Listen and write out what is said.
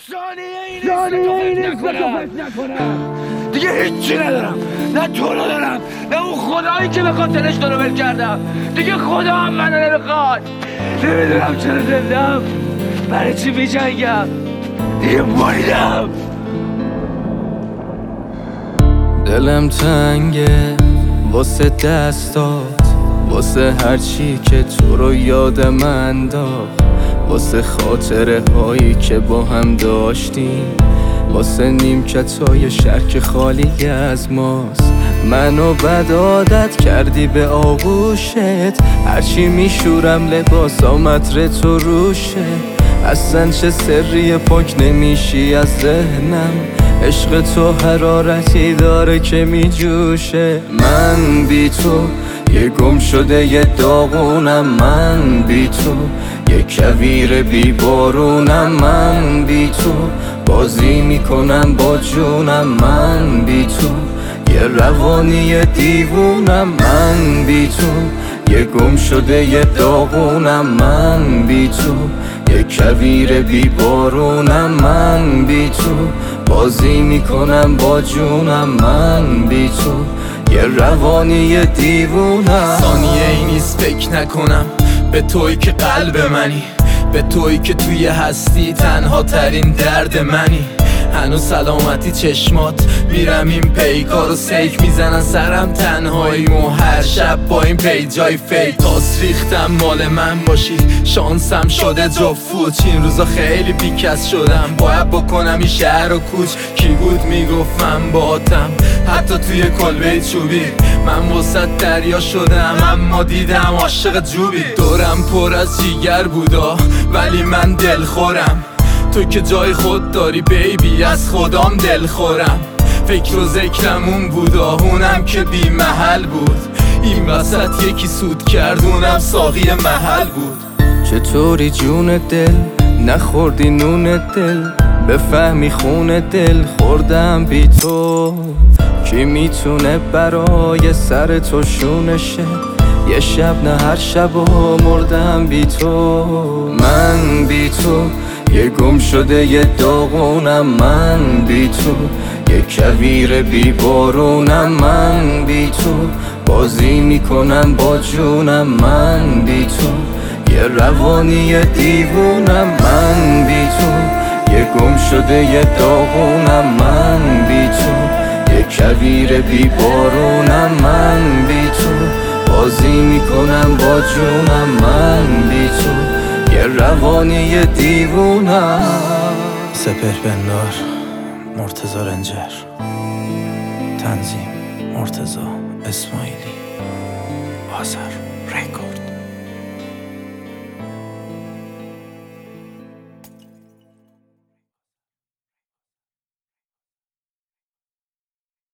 ثانیه این نیست که تو فکر نکنم. دیگه هیچی ندارم، نه تو رو دارم نه اون خدایی که به خاطرش تو رو ول کردم. دیگه خدا هم منو نمیخواد. نمیدونم چرا زندم، برای چی میجنگم. دیگه مریدم. دلم تنگه واسه دستات، واسه هرچی که تو رو یادم انداخت، واسه خاطره هایی که با هم داشتیم، واسه نیمکتای شهر که خالی از ماست. منو بد عادت کردی به آغوشت، هرچی میشورم لباسام عطر تو روشه. اصلا چه سری پاک نمیشی از ذهنم، عشق تو حرارتی داره که میجوشه. من بی تو یه گم شده یه داغونم، من بی تو یه کویر بی بارونم، من بی تو بازی میکنم با جونم، من بی تو یه روانی دیوونم، من بی تو یه گم شده یه داغونم، من بی تو یه کویر بی بارونم، من بی تو بازی میکنم با جونم، من بی تو یه روانی دیوونم. ثانیه ای نیست فکر نکنم به تویی که قلب منی، به تویی که توی هستی تنها ترین درد منی. هنوز سلامتی چشمات میرم این پیکار و سیک میزنن سرم تنهاییمو هر شب با این پیجای فیک. تاس ریختم مال من باشی، شانسم شده جفت. این روزا خیلی بیکس شدم، باید بکنم این شهر و کوچ. کی بود میگفت من باتم حتی توی کلبه چوبی، من وسط دریا شدم اما دیدم عاشق جوبی. دورم پر از جیگر بودا ولی من دلخورم، تو که جای خود داری بیبی از خودم دل خورم. فکر و ذکرم اون بود اونم که بی محل بود، این وسط یکی سود کرد اونم ساقی محل بود. چطوری جون دل نخوردی نون دل، بفهمی خون دل خوردم بی تو. کی میتونه برای سر تو شونشه، یه شب نه هر شب و مردم بی تو. من بی تو یه گم شده یه داغونم، من بی تو یه کویر بی بارونم، من بی تو بازی میکنم با جونم، من بی تو یه روانی دیوونم، من بی تو یه گم شده یه داغونم، من بی تو یه کویر بی بارونم، من بی تو بازی میکنم با جونم، من بی تو یه روانی دیوونم. سپهر بندار مرتضی رنجر، تنظیم مرتضی اسماعیلی، آذر رکورد.